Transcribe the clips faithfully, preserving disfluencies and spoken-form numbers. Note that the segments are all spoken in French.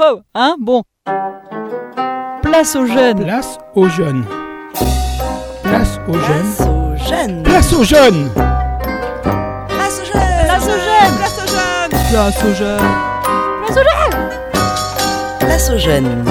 ho, hein, bon. Place aux jeunes. Place aux jeunes. Place aux jeunes. Place aux jeunes. Place aux jeunes. Place aux jeunes. Place aux jeunes. Place aux jeunes. Place aux jeunes. Place aux jeunes.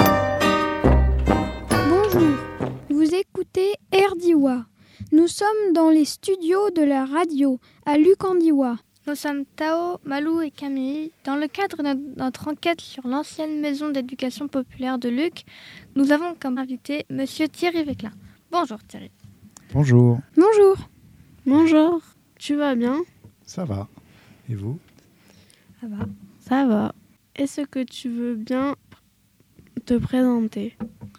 Bonjour, vous écoutez Erdiwa. Nous sommes dans les studios de la radio à Lucandiwa. Nous sommes Tao, Malou et Camille. Dans le cadre de notre enquête sur l'ancienne maison d'éducation populaire de Luc, nous avons comme invité Monsieur Thierry Véclin. Bonjour Thierry. Bonjour. Bonjour. Bonjour. Tu vas bien ? Ça va. Et vous ? Ça va. Ça va. Est-ce que tu veux bien te présenter ?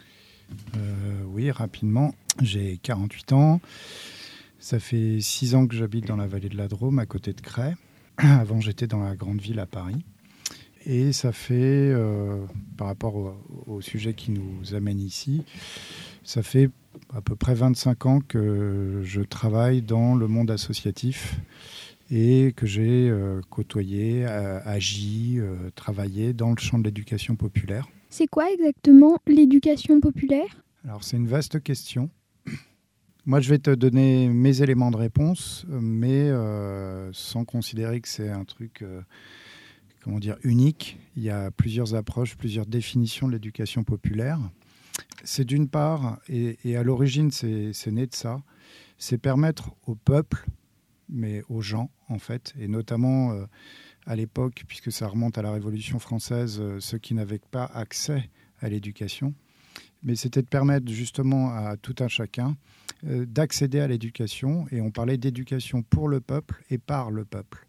euh, Oui, rapidement. J'ai quarante-huit ans. Ça fait six ans que j'habite dans la vallée de la Drôme, à côté de Cray. Avant, j'étais dans la grande ville à Paris. Et ça fait, euh, par rapport au, au sujet qui nous amène ici, ça fait à peu près vingt-cinq ans que je travaille dans le monde associatif et que j'ai euh, côtoyé, euh, agi, euh, travaillé dans le champ de l'éducation populaire. C'est quoi exactement l'éducation populaire ? Alors, c'est une vaste question. Moi, je vais te donner mes éléments de réponse, mais euh, sans considérer que c'est un truc, euh, comment dire, unique. Il y a plusieurs approches, plusieurs définitions de l'éducation populaire. C'est d'une part, et, et à l'origine, c'est, c'est né de ça, c'est permettre au peuple, mais aux gens, en fait, et notamment euh, à l'époque, puisque ça remonte à la Révolution française, euh, ceux qui n'avaient pas accès à l'éducation, mais c'était de permettre justement à tout un chacun euh, d'accéder à l'éducation. Et on parlait d'éducation pour le peuple et par le peuple.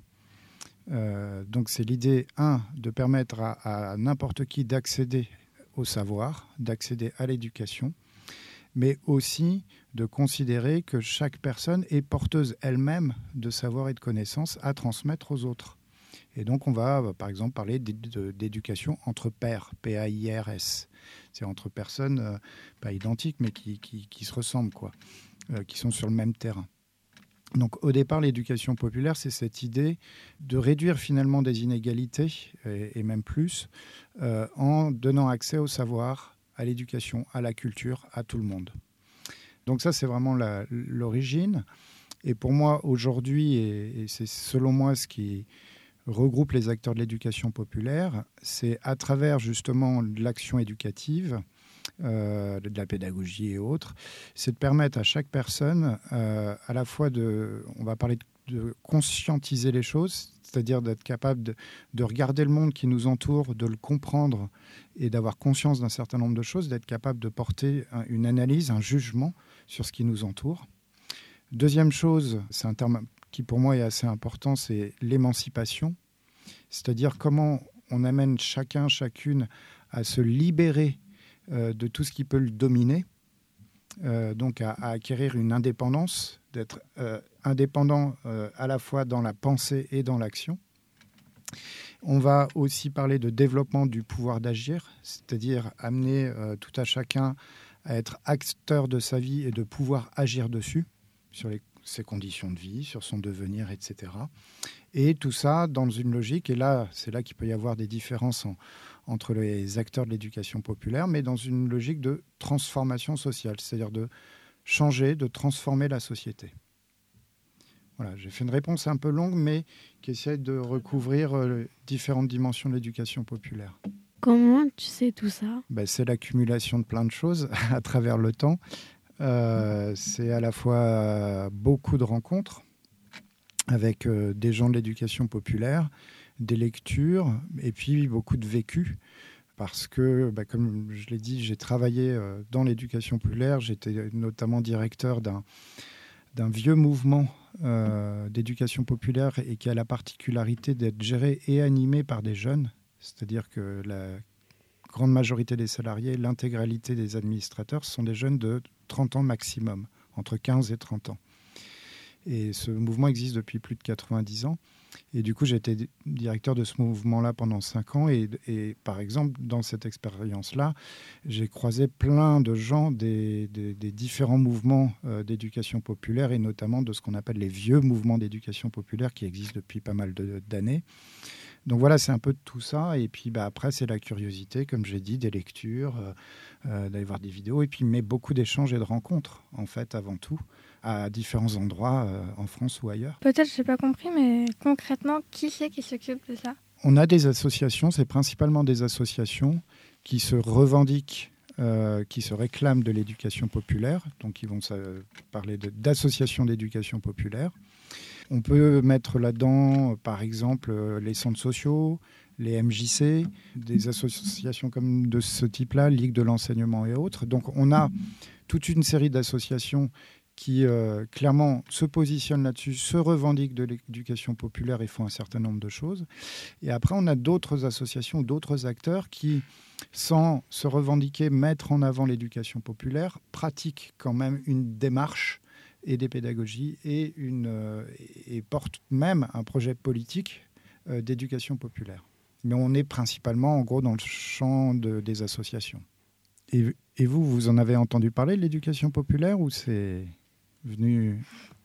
Euh, donc c'est l'idée, un, de permettre à, à n'importe qui d'accéder au savoir, d'accéder à l'éducation, mais aussi de considérer que chaque personne est porteuse elle-même de savoir et de connaissances à transmettre aux autres. Et donc, on va, par exemple, parler d'éducation entre pairs, P A I R S. C'est entre personnes, euh, pas identiques, mais qui, qui, qui se ressemblent, quoi, euh, qui sont sur le même terrain. Donc, au départ, l'éducation populaire, c'est cette idée de réduire finalement des inégalités, et, et même plus, euh, en donnant accès au savoir, à l'éducation, à la culture, à tout le monde. Donc ça, c'est vraiment la, l'origine. Et pour moi, aujourd'hui, et, et c'est selon moi ce qui regroupe les acteurs de l'éducation populaire, c'est à travers justement l'action éducative, euh, de la pédagogie et autres, c'est de permettre à chaque personne euh, à la fois de, on va parler de, de conscientiser les choses, c'est-à-dire d'être capable de, de regarder le monde qui nous entoure, de le comprendre et d'avoir conscience d'un certain nombre de choses, d'être capable de porter un, une analyse, un jugement sur ce qui nous entoure. Deuxième chose, c'est un terme qui pour moi est assez important, c'est l'émancipation. C'est-à-dire comment on amène chacun, chacune à se libérer euh, de tout ce qui peut le dominer, euh, donc à, à acquérir une indépendance, d'être euh, indépendant euh, à la fois dans la pensée et dans l'action. On va aussi parler de développement du pouvoir d'agir, c'est-à-dire amener euh, tout à chacun à être acteur de sa vie et de pouvoir agir dessus, sur les ses conditions de vie, sur son devenir, et cetera. Et tout ça dans une logique, et là, c'est là qu'il peut y avoir des différences en, entre les acteurs de l'éducation populaire, mais dans une logique de transformation sociale, c'est-à-dire de changer, de transformer la société. Voilà, j'ai fait une réponse un peu longue, mais qui essaie de recouvrir euh, différentes dimensions de l'éducation populaire. Comment tu sais tout ça ? Ben, c'est l'accumulation de plein de choses à travers le temps. Euh, c'est à la fois euh, beaucoup de rencontres avec euh, des gens de l'éducation populaire, des lectures et puis beaucoup de vécu parce que, bah, comme je l'ai dit, j'ai travaillé euh, dans l'éducation populaire, j'étais notamment directeur d'un, d'un vieux mouvement euh, d'éducation populaire et qui a la particularité d'être géré et animé par des jeunes, c'est-à-dire que la grande majorité des salariés, l'intégralité des administrateurs sont des jeunes de trente ans maximum, entre quinze et trente ans. Et ce mouvement existe depuis plus de quatre-vingt-dix ans. Et du coup, j'ai été directeur de ce mouvement-là pendant cinq ans. Et, et par exemple, dans cette expérience-là, j'ai croisé plein de gens des, des, des différents mouvements euh, d'éducation populaire et notamment de ce qu'on appelle les vieux mouvements d'éducation populaire qui existent depuis pas mal de, d'années. Donc voilà, c'est un peu de tout ça. Et puis bah, après, c'est la curiosité, comme j'ai dit, des lectures, euh, euh, d'aller voir des vidéos. Et puis, mais beaucoup d'échanges et de rencontres, en fait, avant tout, à différents endroits euh, en France ou ailleurs. Peut-être je n'ai pas compris, mais concrètement, qui c'est qui s'occupe de ça ? On a des associations, c'est principalement des associations qui se revendiquent, euh, qui se réclament de l'éducation populaire. Donc, ils vont euh, parler de, d'associations d'éducation populaire. On peut mettre là-dedans, par exemple, les centres sociaux, les M J C, des associations comme de ce type-là, Ligue de l'enseignement et autres. Donc, on a toute une série d'associations qui, euh, clairement, se positionnent là-dessus, se revendiquent de l'éducation populaire et font un certain nombre de choses. Et après, on a d'autres associations, d'autres acteurs qui, sans se revendiquer, mettre en avant l'éducation populaire, pratiquent quand même une démarche et des pédagogies et, une, euh, et porte même un projet politique euh, d'éducation populaire. Mais on est principalement, en gros, dans le champ de, des associations. Et, et vous, vous en avez entendu parler de l'éducation populaire ou c'est venu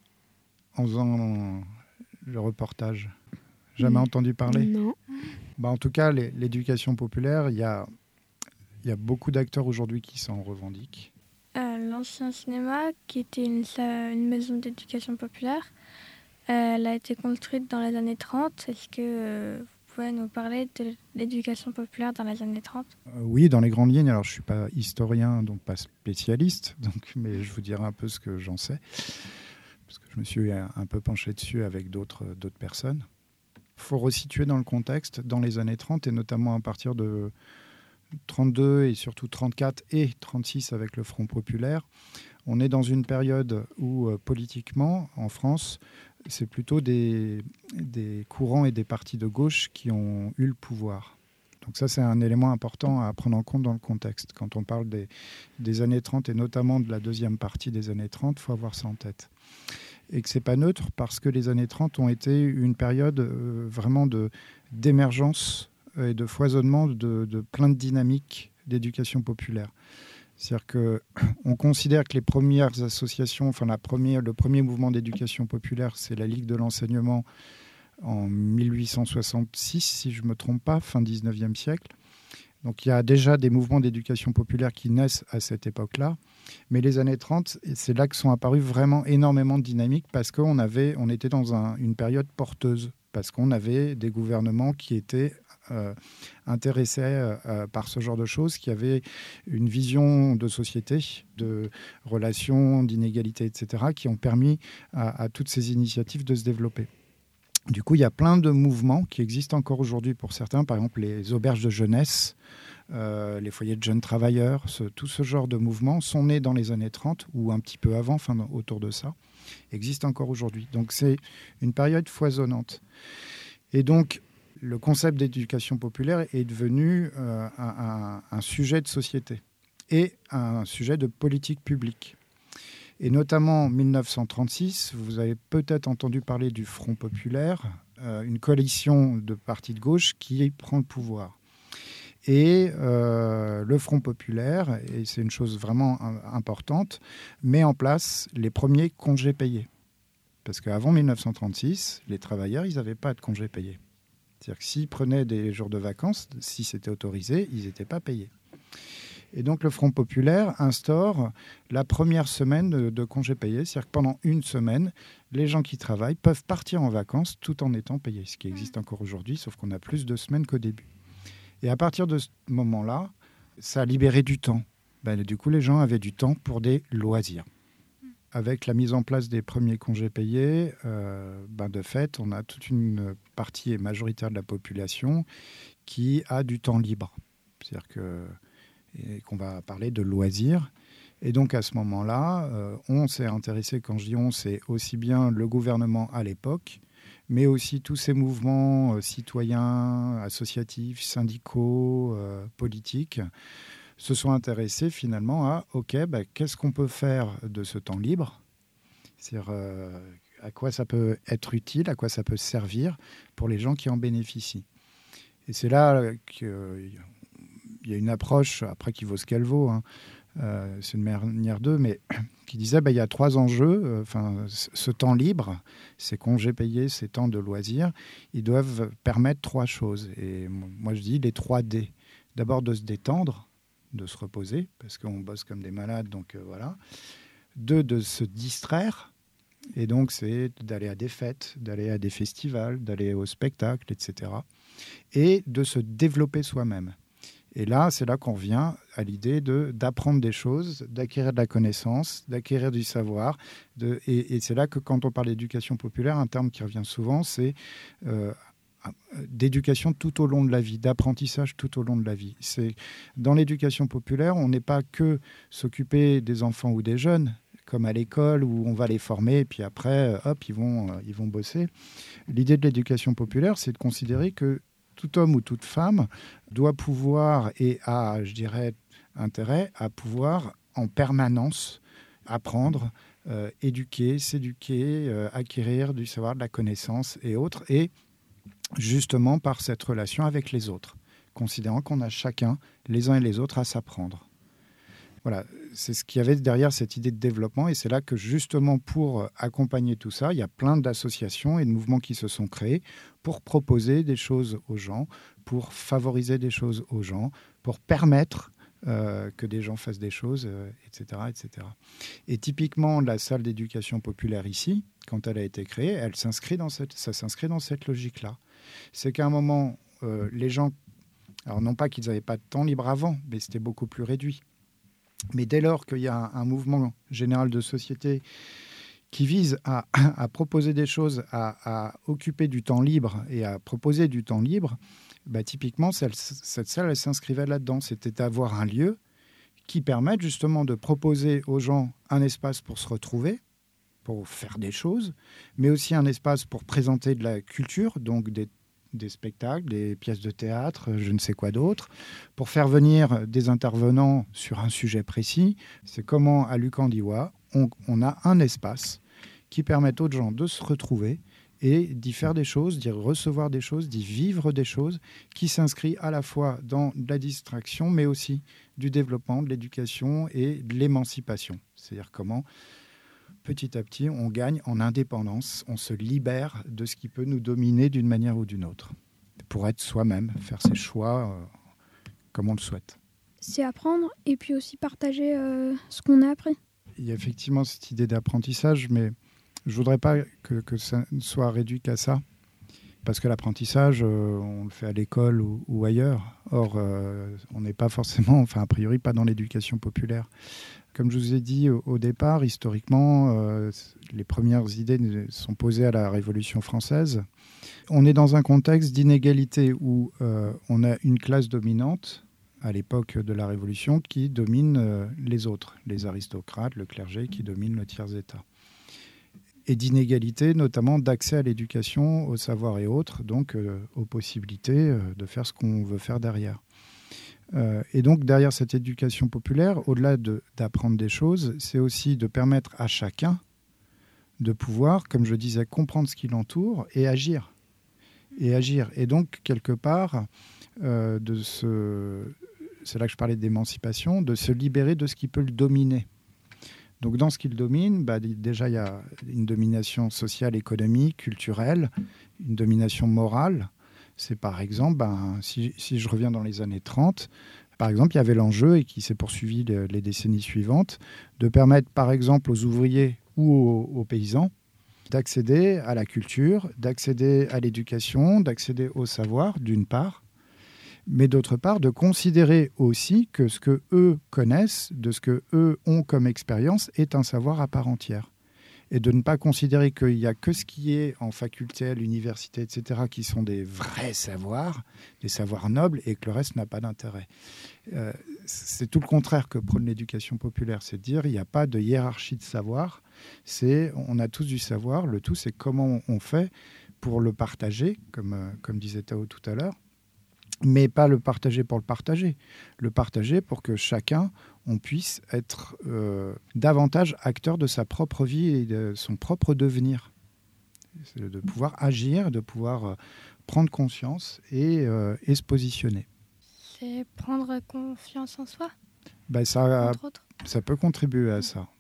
en faisant le reportage ? Jamais entendu parler ? Non. Bah, en tout cas, les, l'éducation populaire, il y a, y a beaucoup d'acteurs aujourd'hui qui s'en revendiquent. Euh, l'ancien cinéma, qui était une, une maison d'éducation populaire, euh, elle a été construite dans les années trente. Est-ce que euh, vous pouvez nous parler de l'éducation populaire dans les années trente ? euh, Oui, dans les grandes lignes. Alors, je ne suis pas historien, donc pas spécialiste, donc, mais je vous dirai un peu ce que j'en sais, parce que je me suis un, un peu penché dessus avec d'autres, d'autres personnes. Il faut resituer dans le contexte, dans les années trente, et notamment à partir de trente-deux et surtout trente-quatre et trente-six avec le Front populaire, on est dans une période où euh, politiquement, en France, c'est plutôt des, des courants et des partis de gauche qui ont eu le pouvoir. Donc ça, c'est un élément important à prendre en compte dans le contexte. Quand on parle des, des années trente et notamment de la deuxième partie des années trente, il faut avoir ça en tête. Et que ce n'est pas neutre parce que les années trente ont été une période euh, vraiment de, d'émergence et de foisonnement de, de plein de dynamiques d'éducation populaire. C'est-à-dire qu'on considère que les premières associations, enfin la première, le premier mouvement d'éducation populaire, c'est la Ligue de l'enseignement en mille huit cent soixante-six, si je ne me trompe pas, fin dix-neuvième siècle. Donc il y a déjà des mouvements d'éducation populaire qui naissent à cette époque-là. Mais les années trente, c'est là que sont apparues vraiment énormément de dynamiques parce qu'on avait, on était dans un, une période porteuse, parce qu'on avait des gouvernements qui étaient Euh, intéressés euh, par ce genre de choses, qui avaient une vision de société, de relations, d'inégalités, et cetera, qui ont permis à, à toutes ces initiatives de se développer. Du coup, il y a plein de mouvements qui existent encore aujourd'hui pour certains, par exemple les auberges de jeunesse, euh, les foyers de jeunes travailleurs, ce, tout ce genre de mouvements sont nés dans les années trente ou un petit peu avant, enfin autour de ça, existent encore aujourd'hui. Donc c'est une période foisonnante. Et donc, le concept d'éducation populaire est devenu euh, un, un, un sujet de société et un sujet de politique publique. Et notamment en mille neuf cent trente-six, vous avez peut-être entendu parler du Front populaire, euh, une coalition de partis de gauche qui prend le pouvoir. Et euh, le Front populaire, et c'est une chose vraiment importante, met en place les premiers congés payés. Parce qu'avant mille neuf cent trente-six, les travailleurs, ils n'avaient pas de congés payés. C'est-à-dire que s'ils prenaient des jours de vacances, si c'était autorisé, ils n'étaient pas payés. Et donc le Front populaire instaure la première semaine de, de congés payés. C'est-à-dire que pendant une semaine, les gens qui travaillent peuvent partir en vacances tout en étant payés. Ce qui existe encore aujourd'hui, sauf qu'on a plus de semaines qu'au début. Et à partir de ce moment-là, ça a libéré du temps. Ben, du coup, les gens avaient du temps pour des loisirs. Avec la mise en place des premiers congés payés, euh, ben de fait, on a toute une partie majoritaire de la population qui a du temps libre. C'est-à-dire que, et qu'on va parler de loisirs. Et donc, à ce moment-là, euh, on s'est intéressé, quand je dis on, c'est aussi bien le gouvernement à l'époque, mais aussi tous ces mouvements euh, citoyens, associatifs, syndicaux, euh, politiques, se sont intéressés finalement à, OK, bah, qu'est-ce qu'on peut faire de ce temps libre ? C'est-à-dire euh, à quoi ça peut être utile, à quoi ça peut servir pour les gens qui en bénéficient. Et c'est là qu'il euh, y a une approche, après qui vaut ce qu'elle vaut, hein, euh, c'est une manière d'eux, mais qui disait bah, il y a trois enjeux. Euh, enfin, ce temps libre, ces congés payés, ces temps de loisirs, ils doivent permettre trois choses. Et moi, je dis les trois D. D'abord, de se détendre, de se reposer, parce qu'on bosse comme des malades, donc euh, voilà. Deux, de se distraire. Et donc, c'est d'aller à des fêtes, d'aller à des festivals, d'aller au spectacle, et cetera. Et de se développer soi-même. Et là, c'est là qu'on revient à l'idée de, d'apprendre des choses, d'acquérir de la connaissance, d'acquérir du savoir. De, et, et c'est là que quand on parle d'éducation populaire, un terme qui revient souvent, c'est euh, d'éducation tout au long de la vie, d'apprentissage tout au long de la vie. C'est, dans l'éducation populaire, on n'est pas que s'occuper des enfants ou des jeunes, comme à l'école où on va les former et puis après, hop, ils vont, ils vont bosser. L'idée de l'éducation populaire, c'est de considérer que tout homme ou toute femme doit pouvoir et a, je dirais, intérêt à pouvoir en permanence apprendre, euh, éduquer, s'éduquer, euh, acquérir du savoir, de la connaissance et autres, et justement par cette relation avec les autres, considérant qu'on a chacun, les uns et les autres, à s'apprendre. Voilà, c'est ce qu'il y avait derrière cette idée de développement et c'est là que justement pour accompagner tout ça, il y a plein d'associations et de mouvements qui se sont créés pour proposer des choses aux gens, pour favoriser des choses aux gens, pour permettre euh, que des gens fassent des choses, euh, et cetera, et cetera. Et typiquement, la salle d'éducation populaire ici, quand elle a été créée, elle s'inscrit dans cette, ça s'inscrit dans cette logique-là. C'est qu'à un moment, euh, les gens, alors non pas qu'ils n'avaient pas de temps libre avant, mais c'était beaucoup plus réduit. Mais dès lors qu'il y a un, un mouvement général de société qui vise à, à proposer des choses, à, à occuper du temps libre et à proposer du temps libre, bah, typiquement, cette, cette salle, elle s'inscrivait là-dedans. C'était avoir un lieu qui permette justement de proposer aux gens un espace pour se retrouver, pour faire des choses, mais aussi un espace pour présenter de la culture, donc des des spectacles, des pièces de théâtre, je ne sais quoi d'autre, pour faire venir des intervenants sur un sujet précis. C'est comment, à Lucandiwa, on, on a un espace qui permet aux gens de se retrouver et d'y faire des choses, d'y recevoir des choses, d'y vivre des choses, qui s'inscrit à la fois dans la distraction, mais aussi du développement, de l'éducation et de l'émancipation. C'est-à-dire comment petit à petit, on gagne en indépendance, on se libère de ce qui peut nous dominer d'une manière ou d'une autre, pour être soi-même, faire ses choix euh, comme on le souhaite. C'est apprendre et puis aussi partager euh, ce qu'on a appris. Il y a effectivement cette idée d'apprentissage, mais je ne voudrais pas que, que ça ne soit réduit qu'à ça, parce que l'apprentissage, euh, on le fait à l'école ou, ou ailleurs. Or, euh, on n'est pas forcément, enfin a priori, pas dans l'éducation populaire. Comme je vous ai dit au, au départ, historiquement, euh, les premières idées sont posées à la Révolution française. On est dans un contexte d'inégalité où euh, on a une classe dominante, à l'époque de la Révolution, qui domine euh, les autres, les aristocrates, le clergé, qui domine le tiers-état. Et d'inégalité, notamment d'accès à l'éducation, au savoir et autres, donc euh, aux possibilités euh, de faire ce qu'on veut faire derrière. Euh, et donc, derrière cette éducation populaire, au-delà de, d'apprendre des choses, c'est aussi de permettre à chacun de pouvoir, comme je disais, comprendre ce qui l'entoure et agir. Et agir. Et donc, quelque part, euh, de se, c'est là que je parlais d'émancipation, de se libérer de ce qui peut le dominer. Donc, dans ce qui le domine, bah, déjà, il y a une domination sociale, économique, culturelle, une domination morale. C'est par exemple, ben, si, si je reviens dans les années trente, par exemple, il y avait l'enjeu, et qui s'est poursuivi les, les décennies suivantes, de permettre par exemple aux ouvriers ou aux, aux paysans d'accéder à la culture, d'accéder à l'éducation, d'accéder au savoir, d'une part, mais d'autre part, de considérer aussi que ce que eux connaissent, de ce que eux ont comme expérience, est un savoir à part entière. Et de ne pas considérer qu'il n'y a que ce qui est en faculté, à l'université, et cetera, qui sont des vrais savoirs, des savoirs nobles, et que le reste n'a pas d'intérêt. Euh, c'est tout le contraire que prône l'éducation populaire, c'est de dire qu'il n'y a pas de hiérarchie de savoir, c'est, on a tous du savoir, le tout c'est comment on fait pour le partager, comme, euh, comme disait Tao tout à l'heure, mais pas le partager pour le partager, le partager pour que chacun, on puisse être euh, davantage acteur de sa propre vie et de son propre devenir. C'est de pouvoir agir, de pouvoir euh, prendre conscience et, euh, et se positionner. C'est prendre confiance en soi, ben ça, entre autres. Ça peut contribuer à ça.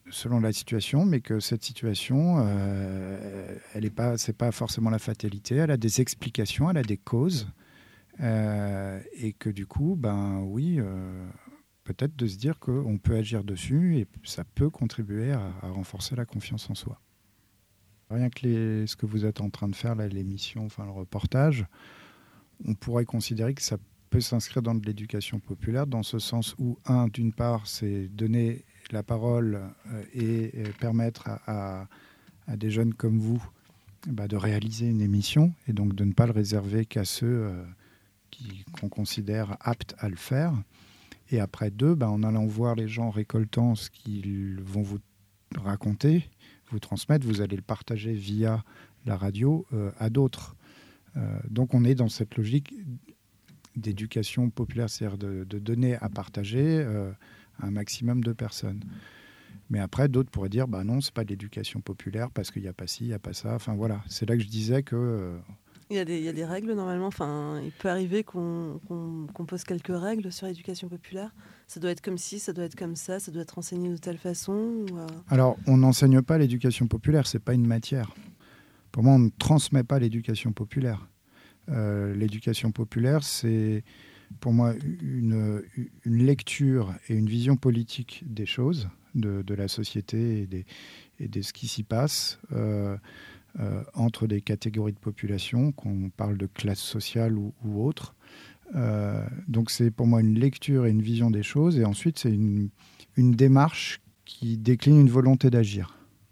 selon la situation, mais que cette situation, euh, elle est pas, c'est pas forcément la fatalité. Elle a des explications, elle a des causes, euh, et que du coup, ben oui, euh, peut-être de se dire qu'on peut agir dessus et ça peut contribuer à, à renforcer la confiance en soi. Rien que les, ce que vous êtes en train de faire, là, l'émission, enfin le reportage, on pourrait considérer que ça peut s'inscrire dans de l'éducation populaire, dans ce sens où, un, d'une part, c'est donner la parole euh, et, et permettre à, à, à des jeunes comme vous bah, de réaliser une émission et donc de ne pas le réserver qu'à ceux euh, qui, qu'on considère aptes à le faire. Et après, deux, bah, en allant voir les gens récoltant ce qu'ils vont vous raconter, vous transmettre, vous allez le partager via la radio euh, à d'autres. Euh, donc on est dans cette logique d'éducation populaire, c'est-à-dire de, de donner à partager euh, à un maximum de personnes. Mais après, d'autres pourraient dire, bah non, c'est pas de l'éducation populaire parce qu'il n'y a pas ci, il n'y a pas ça. Enfin voilà, c'est là que je disais que... Euh, il y a des, il y a des règles normalement. Enfin, il peut arriver qu'on, qu'on, qu'on pose quelques règles sur l'éducation populaire. Ça doit être comme ci, ça doit être comme ça, ça doit être enseigné de telle façon. Ou euh... Alors, on n'enseigne pas l'éducation populaire, c'est pas une matière. Pour moi, on ne transmet pas l'éducation populaire. Euh, l'éducation populaire, c'est pour moi une, une lecture et une vision politique des choses, de, de la société et, des, et de ce qui s'y passe euh, euh, entre des catégories de population, qu'on parle de classe sociale ou, ou autre. Euh, donc c'est pour moi une lecture et une vision des choses, et ensuite c'est une, une démarche qui décline une volonté d'agir.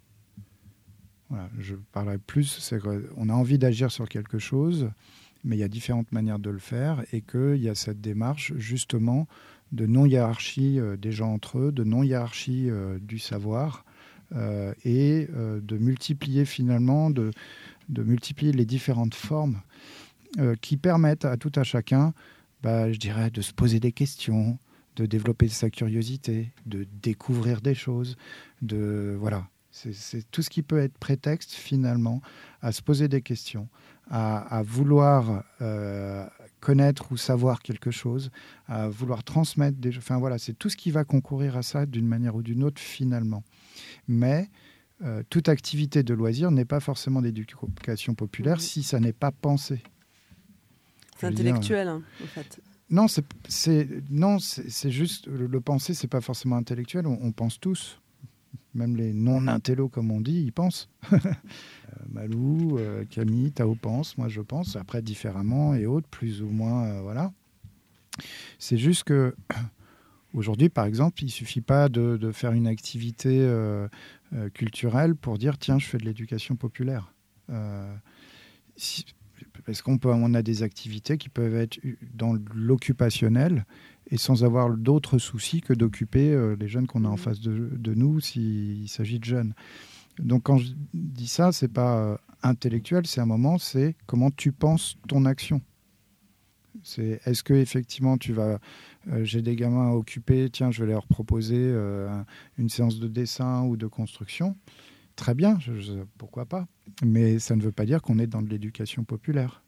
Voilà, je parlerai plus, c'est qu'on a envie d'agir sur quelque chose, mais il y a différentes manières de le faire, et qu'il y a cette démarche justement de non-hiérarchie euh, des gens entre eux, de non-hiérarchie euh, du savoir, euh, et euh, de multiplier finalement, de, de multiplier les différentes formes euh, qui permettent à tout à chacun, bah, je dirais, de se poser des questions, de développer sa curiosité, de découvrir des choses, de voilà. C'est, c'est tout ce qui peut être prétexte, finalement, à se poser des questions, à, à vouloir euh, connaître ou savoir quelque chose, à vouloir transmettre des... Enfin, voilà, c'est tout ce qui va concourir à ça d'une manière ou d'une autre, finalement. Mais euh, toute activité de loisir n'est pas forcément d'éducation populaire mmh. si ça n'est pas pensé. C'est intellectuel, hein, en fait. Non, c'est, c'est, non c'est, c'est juste... Le, le penser, c'est pas forcément intellectuel, on, on pense tous. Même les non-intellos, comme on dit, ils pensent. euh, Malou, euh, Camille, Tao pense, moi je pense, après différemment et autres, plus ou moins, euh, voilà. C'est juste que aujourd'hui, par exemple, il ne suffit pas de, de faire une activité euh, euh, culturelle pour dire, tiens, je fais de l'éducation populaire. Euh, si, parce qu'on peut, on a des activités qui peuvent être dans l'occupationnel, et sans avoir d'autres soucis que d'occuper euh, les jeunes qu'on a en face de, de nous s'il s'agit de jeunes. Donc quand je dis ça, c'est pas euh, intellectuel, c'est un moment, c'est comment tu penses ton action. C'est, est-ce que effectivement tu vas... Euh, j'ai des gamins à occuper, tiens, je vais leur proposer euh, un, une séance de dessin ou de construction. Très bien, je, je, pourquoi pas. Mais ça ne veut pas dire qu'on est dans de l'éducation populaire.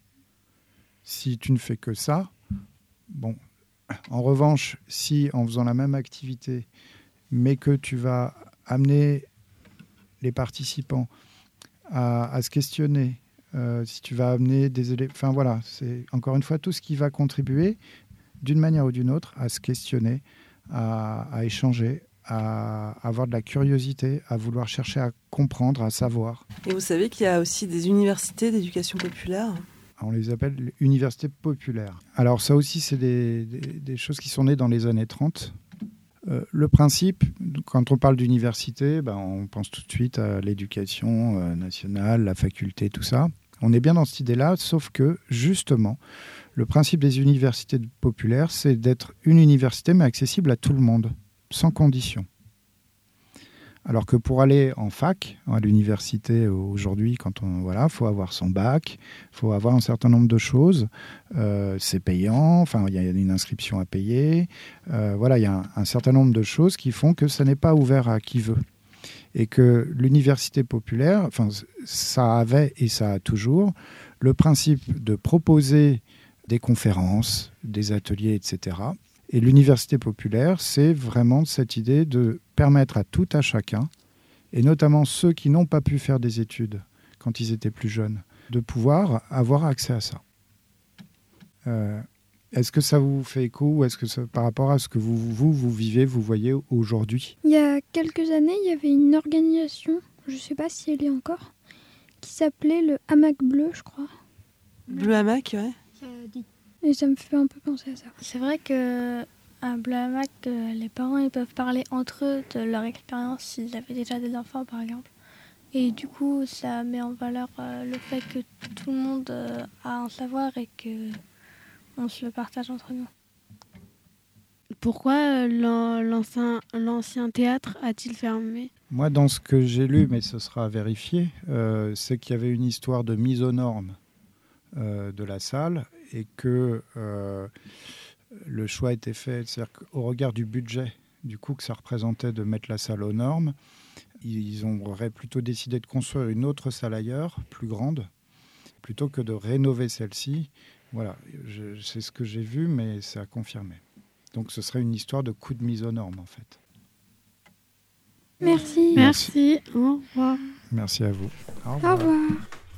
Si tu ne fais que ça, bon... En revanche, si en faisant la même activité, mais que tu vas amener les participants à, à se questionner, euh, si tu vas amener des élèves... Enfin voilà, c'est encore une fois tout ce qui va contribuer, d'une manière ou d'une autre, à se questionner, à, à échanger, à avoir de la curiosité, à vouloir chercher à comprendre, à savoir. Et vous savez qu'il y a aussi des universités d'éducation populaire ? On les appelle universités populaires. Alors ça aussi, c'est des, des, des choses qui sont nées dans les années trente. Euh, le principe, quand on parle d'université, ben, on pense tout de suite à l'éducation euh, nationale, la faculté, tout ça. On est bien dans cette idée-là, sauf que, justement, le principe des universités populaires, c'est d'être une université, mais accessible à tout le monde, sans condition. Alors que pour aller en fac, à l'université aujourd'hui, quand on voilà, faut avoir son bac, faut avoir un certain nombre de choses. Euh, c'est payant, enfin il y a une inscription à payer. Euh, voilà, il y a un, un certain nombre de choses qui font que ça n'est pas ouvert à qui veut. Et que l'université populaire, enfin ça avait et ça a toujours le principe de proposer des conférences, des ateliers, et cetera. Et l'université populaire, c'est vraiment cette idée de permettre à tout à chacun et notamment ceux qui n'ont pas pu faire des études quand ils étaient plus jeunes, de pouvoir avoir accès à ça. Euh, est-ce que ça vous fait écho ou est-ce que ça, par rapport à ce que vous, vous, vous vivez, vous voyez aujourd'hui ? Il y a quelques années, il y avait une organisation, je ne sais pas si elle est encore, qui s'appelait le Hamac Bleu, je crois. Bleu Hamac, ouais. Et ça me fait un peu penser à ça. C'est vrai que à Bleu Hamac, euh, les parents ils peuvent parler entre eux de leur expérience s'ils avaient déjà des enfants, par exemple. Et du coup, ça met en valeur euh, le fait que tout le monde euh, a un savoir et que on se le partage entre nous. Pourquoi euh, l'ancien, l'ancien théâtre a-t-il fermé ? Moi, dans ce que j'ai lu, mais ce sera à vérifier, euh, c'est qu'il y avait une histoire de mise aux normes euh, de la salle et que euh, le choix a été fait, c'est-à-dire qu'au regard du budget, du coup, que ça représentait de mettre la salle aux normes, ils auraient plutôt décidé de construire une autre salle ailleurs, plus grande, plutôt que de rénover celle-ci. Voilà, je, c'est ce que j'ai vu, mais c'est à confirmer. Donc ce serait une histoire de coup de mise aux normes, en fait. Merci. Merci. Au revoir. Merci à vous. Au Au revoir. revoir.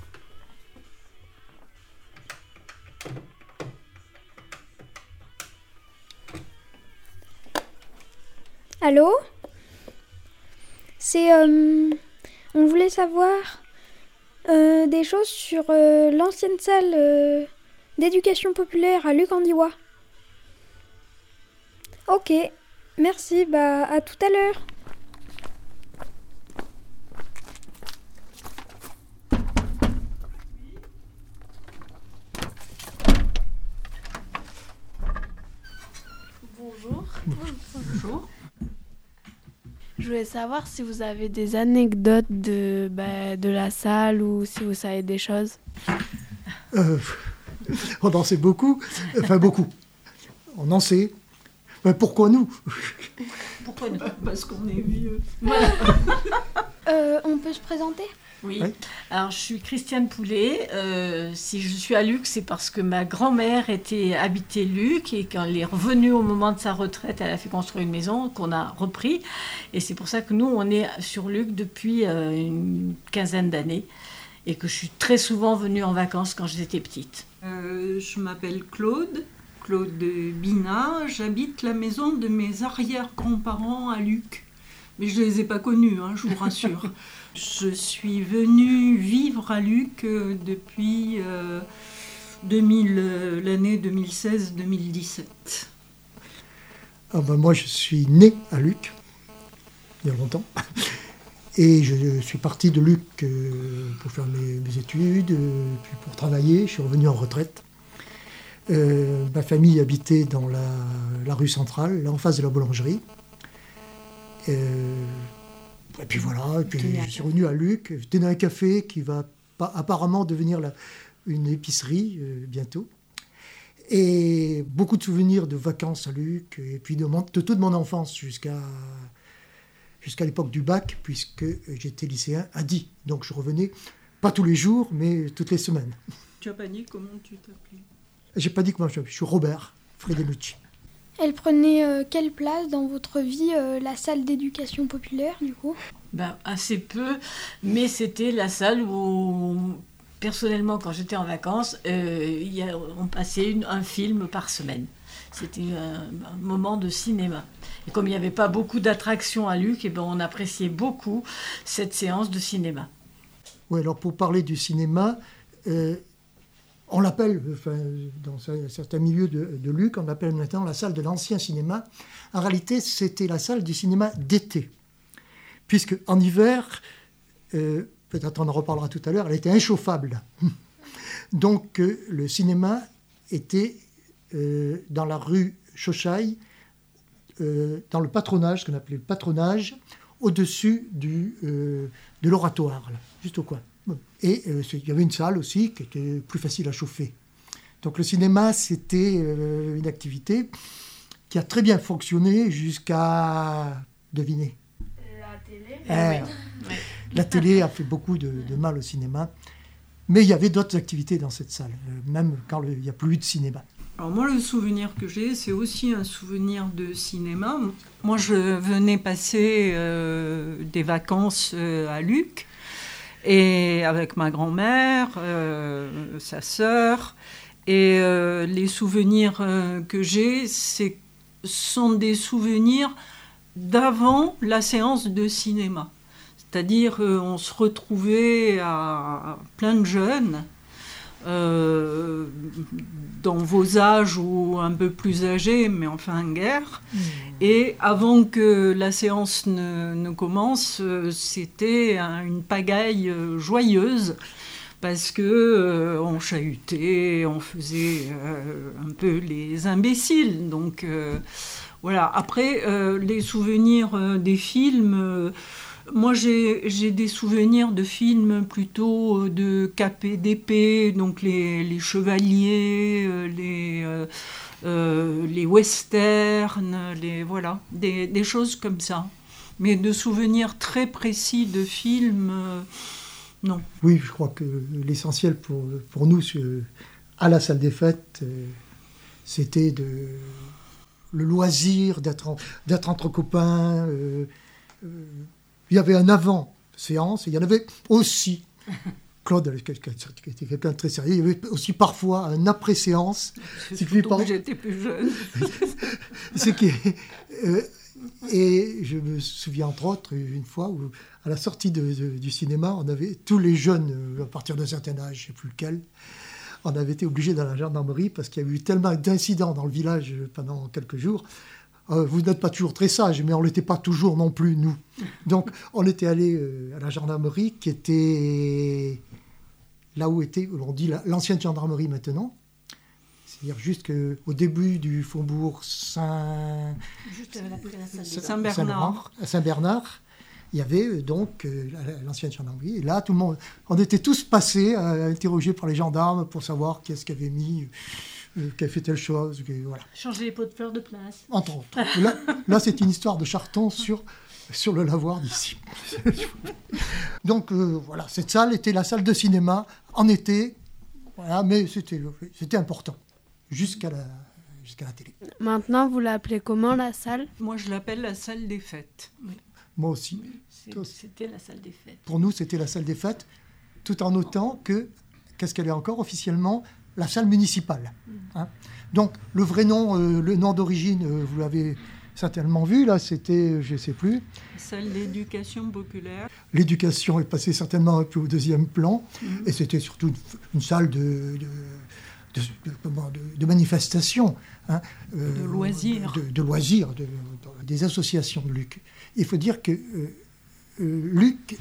Allô ? C'est... Euh, on voulait savoir euh, des choses sur euh, l'ancienne salle euh, d'éducation populaire à Luc-en-Diois. Ok, merci, bah à tout à l'heure. Bonjour. Bonjour. Je voulais savoir si vous avez des anecdotes de, bah, de la salle ou si vous savez des choses. Euh, on en sait beaucoup. Enfin, beaucoup. On en sait. Mais pourquoi nous ? Pourquoi nous ? Parce qu'on est vieux. Euh, on peut se présenter ? Oui. Oui. Alors, je suis Christiane Poulet. Euh, si je suis à Luc, c'est parce que ma grand-mère était habitée Luc et quand elle est revenue au moment de sa retraite, elle a fait construire une maison qu'on a repris. Et c'est pour ça que nous, on est sur Luc depuis euh, une quinzaine d'années et que je suis très souvent venue en vacances quand j'étais petite. Euh, je m'appelle Claude, Claude Binat. J'habite la maison de mes arrière-grands-parents à Luc. Mais je ne les ai pas connus, hein, je vous rassure. Je suis venue vivre à Luc euh, depuis euh, deux mille, euh, l'année deux mille seize deux mille dix-sept. Ah ben moi, je suis né à Luc, il y a longtemps. Et je suis parti de Luc euh, pour faire mes, mes études, euh, puis pour travailler. Je suis revenu en retraite. Euh, ma famille habitait dans la, la rue centrale, là en face de la boulangerie. Euh, et puis voilà, et puis je suis revenu à Luc. J'étais dans un café qui va pas, apparemment devenir la, une épicerie euh, bientôt. Et beaucoup de souvenirs de vacances à Luc, et puis de, mon, de toute mon enfance jusqu'à, jusqu'à l'époque du bac, puisque j'étais lycéen à Die. Donc je revenais, pas tous les jours, mais toutes les semaines. Tu n'as pas dit comment tu t'appelais ? J'ai pas dit comment je m'appelle, je suis Robert Fredenucci. Elle prenait euh, quelle place dans votre vie, euh, la salle d'éducation populaire, du coup ? Ben, assez peu, mais c'était la salle où, personnellement, quand j'étais en vacances, euh, y a, on passait une, un film par semaine. C'était un, un moment de cinéma. Et comme il n'y avait pas beaucoup d'attractions à Luc, eh ben, on appréciait beaucoup cette séance de cinéma. Oui, alors pour parler du cinéma, euh, on l'appelle, enfin, dans certains milieux de, de Luc, on l'appelle maintenant la salle de l'ancien cinéma. En réalité, c'était la salle du cinéma d'été. Puisque en hiver, euh, peut-être on en reparlera tout à l'heure, elle était inchauffable. Donc euh, le cinéma était euh, dans la rue Chauchaille, euh, dans le patronage, ce qu'on appelait le patronage, au-dessus du, euh, de l'oratoire, là, juste au coin. Et euh, il y avait une salle aussi qui était plus facile à chauffer. Donc le cinéma, c'était euh, une activité qui a très bien fonctionné jusqu'à, devinez. La télé. Euh, oui. La télé a fait beaucoup de, de mal au cinéma. Mais il y avait d'autres activités dans cette salle, euh, même quand il n'y a plus de cinéma. Alors moi, le souvenir que j'ai, c'est aussi un souvenir de cinéma. Moi, je venais passer euh, des vacances euh, à Lucques, et avec ma grand-mère, euh, sa sœur, et euh, les souvenirs euh, que j'ai, c'est, sont des souvenirs d'avant la séance de cinéma. C'est-à-dire qu'on se retrouvait à plein de jeunes, euh, dans vos âges ou un peu plus âgés, mais enfin guère. Mmh. Et avant que la séance ne, ne commence, c'était une pagaille joyeuse, parce que euh, on chahutait, on faisait euh, un peu les imbéciles. Donc euh, voilà. Après, euh, les souvenirs euh, des films. Euh, Moi, j'ai, j'ai des souvenirs de films plutôt de K P D P, donc les, les chevaliers, les, euh, euh, les westerns, les, voilà, des, des choses comme ça. Mais de souvenirs très précis de films, euh, non. Oui, je crois que l'essentiel pour, pour nous, à la salle des fêtes, c'était de, le loisir d'être, en, d'être entre copains. Euh, euh, Il y avait un avant-séance, et il y en avait aussi, Claude qui était quelqu'un de très sérieux, il y avait aussi parfois un après-séance. C'est surtout par... que j'étais plus jeune. Ce qui est, euh, et je me souviens entre autres, une fois, où à la sortie de, de, du cinéma, on avait tous les jeunes, à partir d'un certain âge, je ne sais plus lequel, on avait été obligés dans la gendarmerie, parce qu'il y a eu tellement d'incidents dans le village pendant quelques jours. Euh, vous n'êtes pas toujours très sage, mais on ne l'était pas toujours non plus, nous. Donc, on était allé euh, à la gendarmerie, qui était là où était, on dit, la, l'ancienne gendarmerie maintenant. C'est-à-dire juste qu'au début du faubourg Saint... Juste après la salle Saint- Saint-Bernard. Saint-Bernard. À Saint-Bernard, il y avait euh, donc euh, l'ancienne gendarmerie. Et là, tout le monde, on était tous passés, euh, interrogés par les gendarmes pour savoir qui est-ce qui avait mis... Euh, qui a fait telle chose, que, voilà. Changer les pots de fleurs de place. Entre autres. Là, là c'est une histoire de Charton sur, sur le lavoir d'ici. Donc euh, voilà, cette salle était la salle de cinéma en été, voilà, mais c'était, c'était important, jusqu'à la, jusqu'à la télé. Maintenant, vous l'appelez comment, la salle ? Moi, je l'appelle la salle des fêtes. Oui. Moi aussi. C'est, c'était la salle des fêtes. Pour nous, c'était la salle des fêtes, tout en notant que, qu'est-ce qu'elle est encore officiellement ? La salle municipale. Hein. Donc, le vrai nom, euh, le nom d'origine, euh, vous l'avez certainement vu, là, c'était, je ne sais plus. Salle d'éducation populaire. L'éducation est passée certainement un peu au deuxième plan, mmh. et c'était surtout une, une salle de, de, de, de, de, de manifestation. Hein, euh, de loisirs. De, de loisirs, de, de, des associations de Lucques. Il faut dire que euh, euh, Lucques,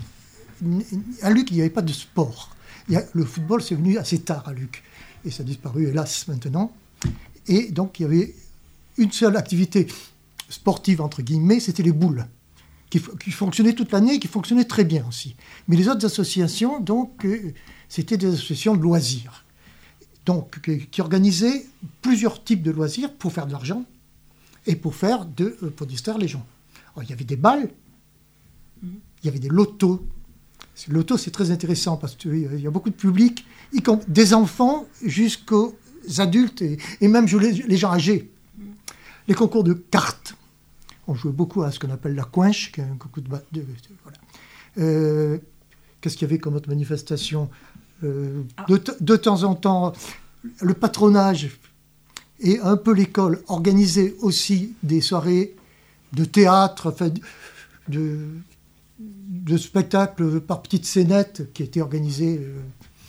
à Lucques, il n'y avait pas de sport. Il y a, le football, c'est venu assez tard à Lucques. Et ça a disparu, hélas, maintenant. Et donc, il y avait une seule activité sportive, entre guillemets, c'était les boules, qui, qui fonctionnaient toute l'année et qui fonctionnaient très bien aussi. Mais les autres associations, donc, euh, c'était des associations de loisirs. Donc, qui, qui organisaient plusieurs types de loisirs pour faire de l'argent et pour, faire de, euh, pour distraire les gens. Alors, il y avait des balles, il y avait des lotos. Le loto, c'est très intéressant parce qu'il y a beaucoup de public, des enfants jusqu'aux adultes et, et même les, les gens âgés. Les concours de cartes. On jouait beaucoup à ce qu'on appelle la coinche, qui est un concours de... de, de voilà. euh, qu'est-ce qu'il y avait comme autre manifestation euh, ah. de, de temps en temps, le patronage et un peu l'école organisait aussi des soirées de théâtre, enfin, de... de spectacles par petites scénettes qui étaient organisées euh,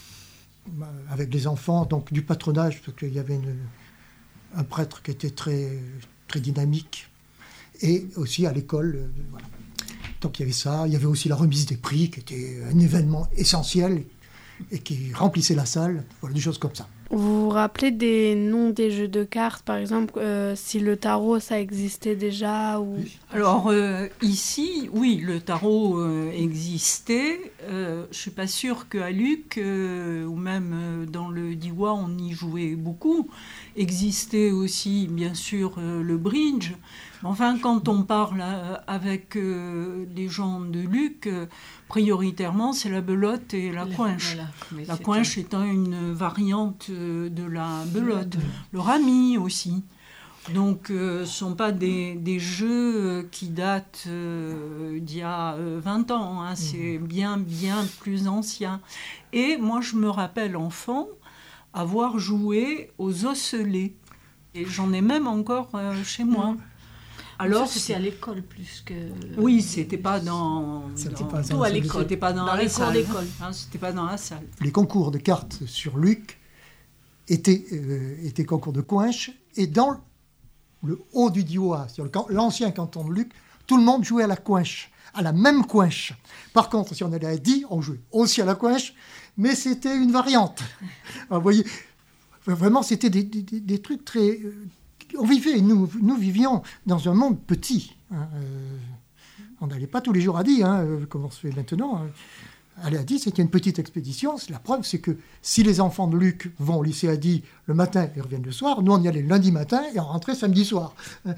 avec les enfants, donc du patronage, parce qu'il y avait une, un prêtre qui était très, très dynamique, et aussi à l'école. Euh, voilà. Donc il y avait ça, il y avait aussi la remise des prix, qui était un événement essentiel, et qui remplissait la salle, voilà, des choses comme ça. Vous vous rappelez des noms des jeux de cartes, par exemple, euh, si le tarot, ça existait déjà ou... Alors, euh, ici, oui, le tarot euh, existait. Euh, je ne suis pas sûre qu'à Lucques, euh, ou même euh, dans le Diois, on y jouait beaucoup. Existait aussi, bien sûr, euh, le bridge. Enfin, quand on parle euh, avec euh, les gens de Lucques, euh, prioritairement, c'est la belote et la coinche. Voilà, la coinche étant une variante de, de la belote, le rami aussi. Donc, euh, ce ne sont pas des, des jeux qui datent euh, d'il y a euh, vingt ans, hein. C'est bien, bien plus ancien. Et moi, je me rappelle, enfant, avoir joué aux osselets. Et j'en ai même encore euh, chez moi. Alors, ça, c'était à l'école plus que... Oui, c'était pas dans... C'était dans... pas Tout à l'école. C'était pas dans, dans la les salle. cours d'école. Hein, c'était pas dans la salle. Les concours de cartes sur Luc étaient, euh, étaient concours de coinche. Et dans le haut du Diois, sur le, l'ancien canton de Luc, tout le monde jouait à la coinche, à la même coinche. Par contre, si on allait à Die, on jouait aussi à la coinche, mais c'était une variante. Alors, vous voyez, vraiment, c'était des, des, des trucs très... Euh, on vivait, nous, nous vivions dans un monde petit. Hein, euh, on n'allait pas tous les jours à Die, hein, comme on se fait maintenant. Hein. Aller à Die, c'était une petite expédition. La preuve, c'est que si les enfants de Luc vont au lycée à Die le matin et reviennent le soir, nous, on y allait lundi matin et on rentrait samedi soir.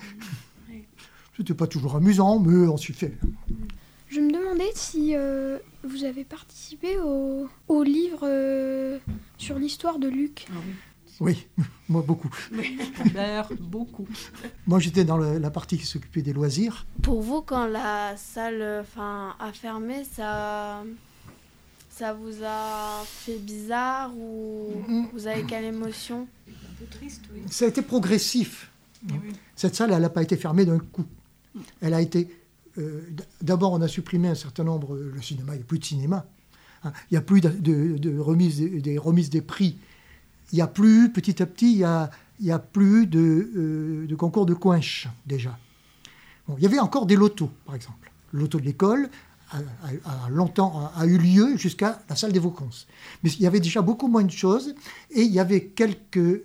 C'était pas toujours amusant, mais on s'y fait. Je me demandais si euh, vous avez participé au, au livre euh, sur l'histoire de Luc. Ah oui. Oui, moi beaucoup. L'air, beaucoup. Moi, j'étais dans le, la partie qui s'occupait des loisirs. Pour vous, quand la salle enfin, a fermé, ça, ça vous a fait bizarre ou mm-hmm. vous avez quelle émotion? Un peu triste, oui. Ça a été progressif. Oui, oui. Cette salle, elle n'a pas été fermée d'un coup. Elle a été... Euh, d'abord, on a supprimé un certain nombre... Le cinéma, il n'y a plus de cinéma. Hein, il n'y a plus de, de, de remise, des remises des prix. Il n'y a plus, petit à petit, il n'y a, il y a plus de, euh, de concours de coinche, déjà. Bon, il y avait encore des lotos, par exemple. Le loto de l'école a, a, a longtemps a, a eu lieu jusqu'à la salle des Vauconces. Mais il y avait déjà beaucoup moins de choses, et il y avait quelques euh,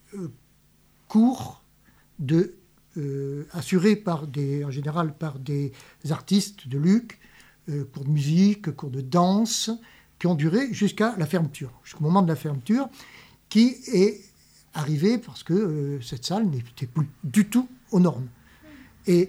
cours de, euh, assurés par des, en général par des artistes de Luc, euh, cours de musique, cours de danse, qui ont duré jusqu'à la fermeture, jusqu'au moment de la fermeture, qui est arrivé parce que euh, cette salle n'était plus du tout aux normes. Et,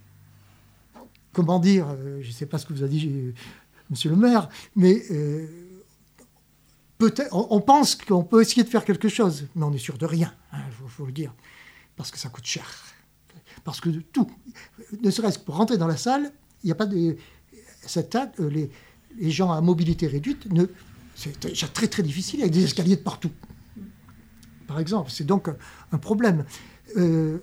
comment dire, euh, je ne sais pas ce que vous a dit euh, monsieur le maire, mais euh, peut-être, on, on pense qu'on peut essayer de faire quelque chose, mais on est sûr de rien, il hein, faut, faut le dire, parce que ça coûte cher. Parce que tout, ne serait-ce que pour rentrer dans la salle, il n'y a pas de... Cette salle, euh, les, les gens à mobilité réduite, ne, c'est déjà très très difficile avec des escaliers de partout. Par exemple, c'est donc un, un problème. Euh,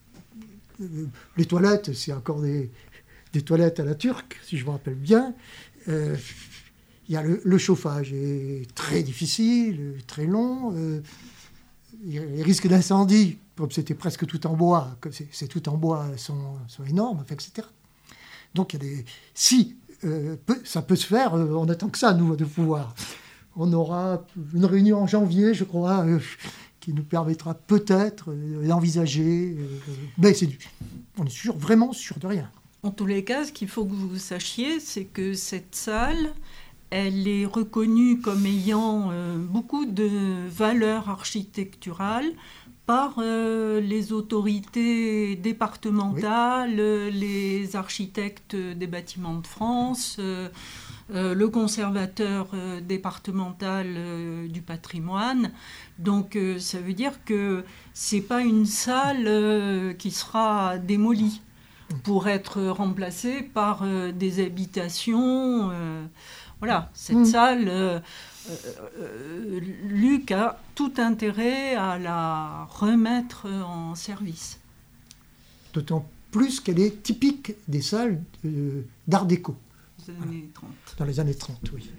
les toilettes, c'est encore des, des toilettes à la turque, si je me rappelle bien. Euh, il y a le, le chauffage est très difficile, très long. Euh, les risques d'incendie, comme c'était presque tout en bois, comme c'est, c'est tout en bois, sont, sont énormes, et cetera. Donc, il y a des, si euh, peu, ça peut se faire, euh, on attend que ça, nous, de pouvoir. On aura une réunion en janvier, je crois, euh, qui nous permettra peut-être euh, d'envisager. Euh, mais c'est, on est sûr, vraiment sûr de rien. En tous les cas, ce qu'il faut que vous sachiez, c'est que cette salle, elle est reconnue comme ayant euh, beaucoup de valeur architecturale par euh, les autorités départementales, oui. les architectes des bâtiments de France, euh, euh, le conservateur euh, départemental euh, du patrimoine. Donc euh, ça veut dire que c'est pas une salle euh, qui sera démolie pour être remplacée par euh, des habitations. Euh, voilà, cette mmh. salle, euh, euh, Luc a tout intérêt à la remettre en service. D'autant plus qu'elle est typique des salles euh, d'art déco. Dans les années trente. Dans les années trente, oui.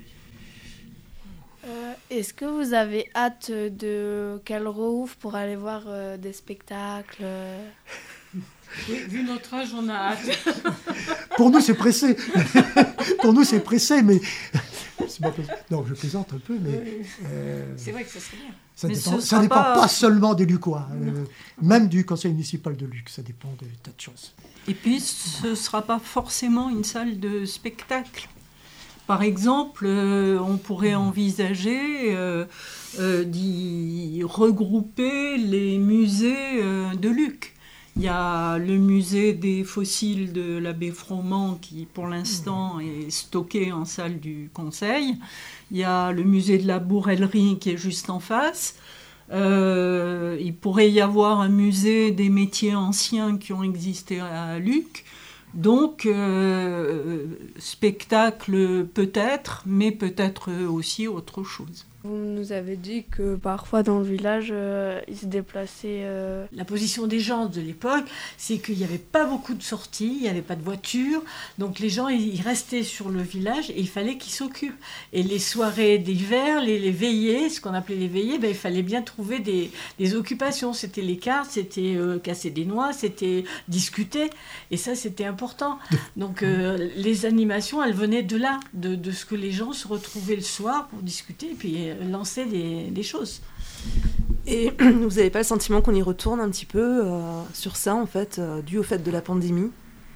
Euh, est-ce que vous avez hâte de qu'elle rouvre pour aller voir euh, des spectacles euh... Oui, vu notre âge, on a hâte. Pour nous, c'est pressé. Pour nous, c'est pressé, mais... C'est pas... Non, je plaisante un peu, mais... Euh... C'est vrai que ça serait bien. Ça mais dépend, ça dépend pas... pas seulement des Lucois, euh, même du conseil municipal de Luc, ça dépend de tas de choses. Et puis, ce ne sera pas forcément une salle de spectacle. Par exemple, euh, on pourrait envisager euh, euh, d'y regrouper les musées euh, de Luc. Il y a le musée des fossiles de l'abbé Froment qui, pour l'instant, est stocké en salle du Conseil. Il y a le musée de la Bourrellerie qui est juste en face. Euh, il pourrait y avoir un musée des métiers anciens qui ont existé à Luc. Donc, euh, spectacle peut-être, mais peut-être aussi autre chose. Vous nous avez dit que parfois dans le village, euh, ils se déplaçaient... Euh... La position des gens de l'époque, c'est qu'il n'y avait pas beaucoup de sorties, il n'y avait pas de voitures, donc les gens, ils restaient sur le village et il fallait qu'ils s'occupent. Et les soirées d'hiver, les, les veillées, ce qu'on appelait les veillées, ben, il fallait bien trouver des, des occupations. C'était les cartes, c'était euh, casser des noix, c'était discuter, et ça, c'était important. Donc euh, les animations, elles venaient de là, de, de ce que les gens se retrouvaient le soir pour discuter, et puis lancer des, des choses. Et vous n'avez pas le sentiment qu'on y retourne un petit peu euh, sur ça, en fait, euh, dû au fait de la pandémie ?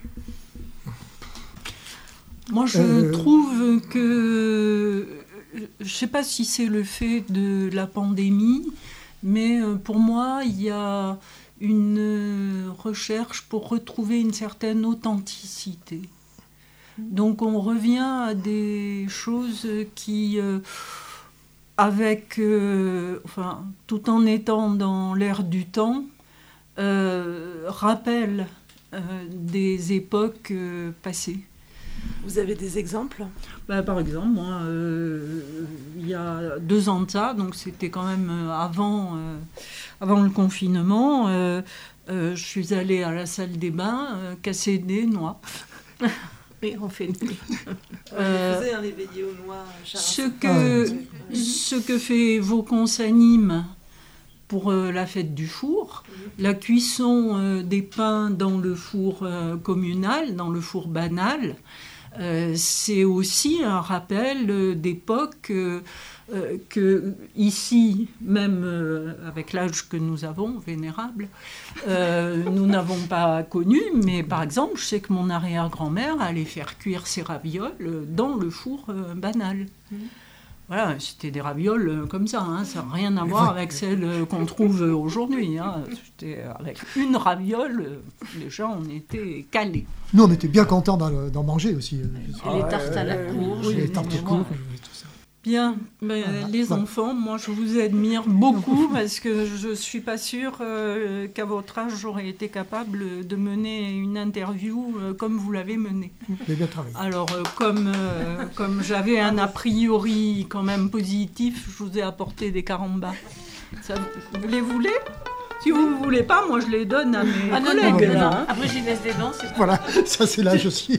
Moi, je euh... trouve que... Je ne sais pas si c'est le fait de la pandémie, mais pour moi, il y a une recherche pour retrouver une certaine authenticité. Donc, on revient à des choses qui... Euh, avec, euh, enfin, tout en étant dans l'air du temps, euh, rappelle euh, des époques euh, passées. Vous avez des exemples ? Bah, par exemple, moi, euh, il y a deux ans de ça, donc c'était quand même avant, euh, avant le confinement, euh, euh, je suis allée à la salle des bains euh, casser des noix. Et on fait euh, faisait un éveillé aux noix. Ce que, ah, ce que fait Vaucon s'anime pour euh, la fête du four, mmh. la cuisson euh, des pains dans le four euh, communal, dans le four banal, euh, c'est aussi un rappel euh, d'époque euh, euh, que ici, même euh, avec l'âge que nous avons, vénérable, euh, nous n'avons pas connu, mais par exemple, je sais que mon arrière-grand-mère allait faire cuire ses ravioles dans le four euh, banal. Mmh. Voilà, c'était des ravioles comme ça, hein, ça n'a rien à voir avec celles qu'on trouve aujourd'hui. Hein. C'était avec une raviole, les gens, on était calés. Nous, on était bien contents d'en, d'en manger aussi. Et ah, les tartes à la courge. Oui, les tartes à courge, tout ça. Bien, ben, voilà. Les enfants, moi je vous admire beaucoup parce que je ne suis pas sûre euh, qu'à votre âge j'aurais été capable de mener une interview euh, comme vous l'avez menée. Vous avez bien travaillé. Alors euh, comme, euh, comme j'avais un a priori quand même positif, je vous ai apporté des carambas. Ça, vous les voulez ? Si vous ne voulez pas, moi je les donne à mes ah, collègues. Non, non, non, non. Après j'y laisse des dents. C'est voilà, ça c'est l'âge aussi.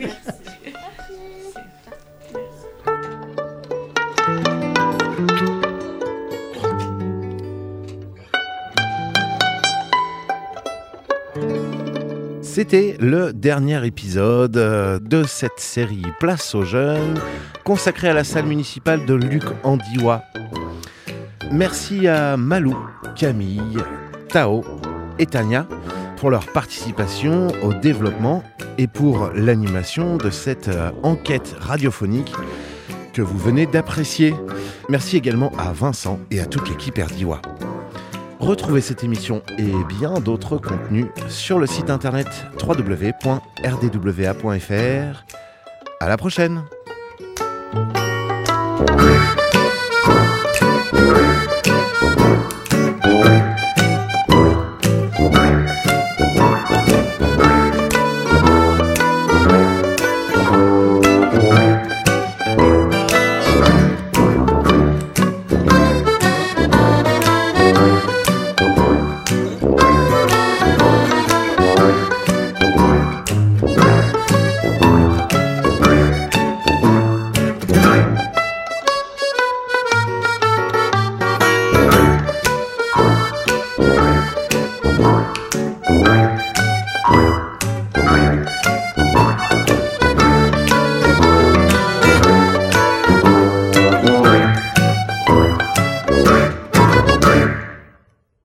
C'était le dernier épisode de cette série Place aux Jeunes, consacrée à la salle municipale de Luc-en-Diois. Merci à Malou, Camille, Tao et Tania pour leur participation au développement et pour l'animation de cette enquête radiophonique que vous venez d'apprécier. Merci également à Vincent et à toute l'équipe Erdiois. Retrouvez cette émission et bien d'autres contenus sur le site internet w w w point r d w a point f r. À la prochaine!